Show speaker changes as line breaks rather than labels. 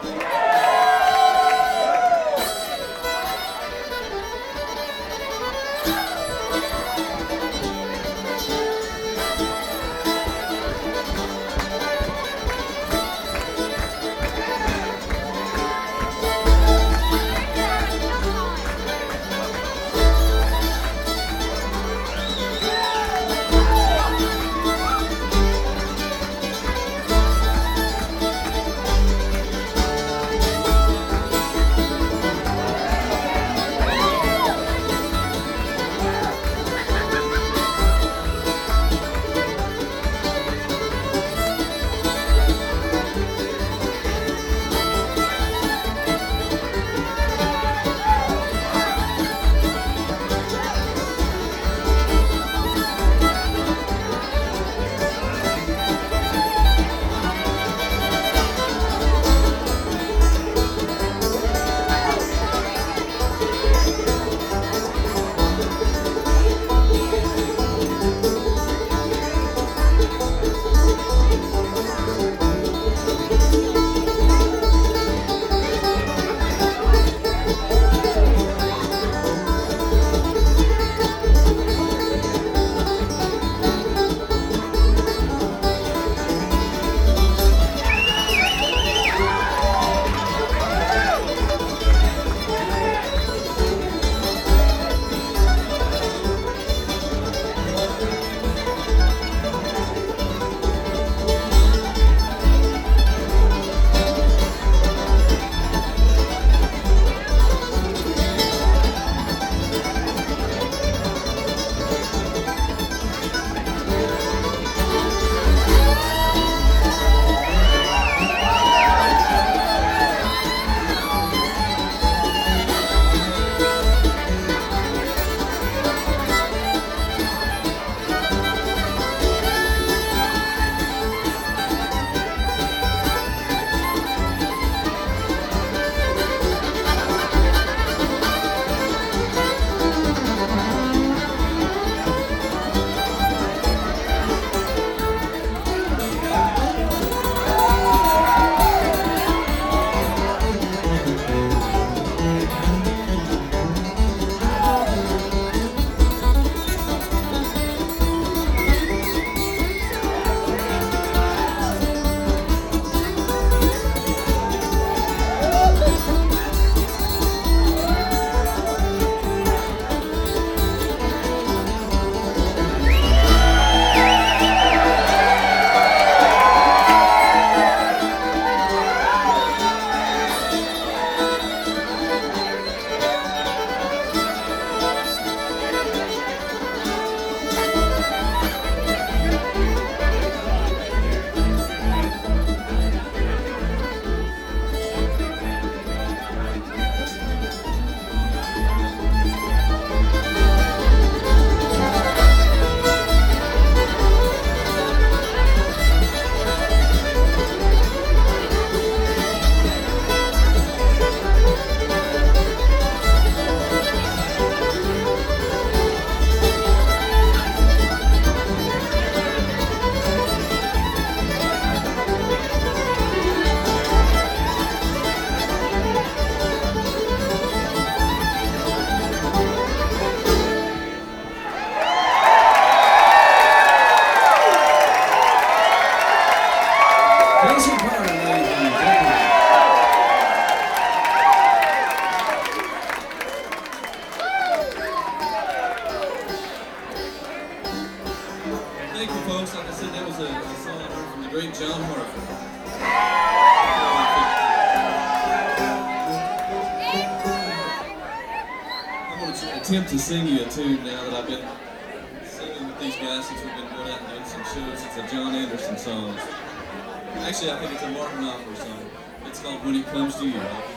Thank you, folks. Like I said, that was a song from the great John Hartford. I'm going to attempt to sing you a tune now that I've been singing with these guys since we've been going out and doing some shows. It's a John Anderson song. Actually, I think it's a Martin Knopfler song. It's called When It Comes to You.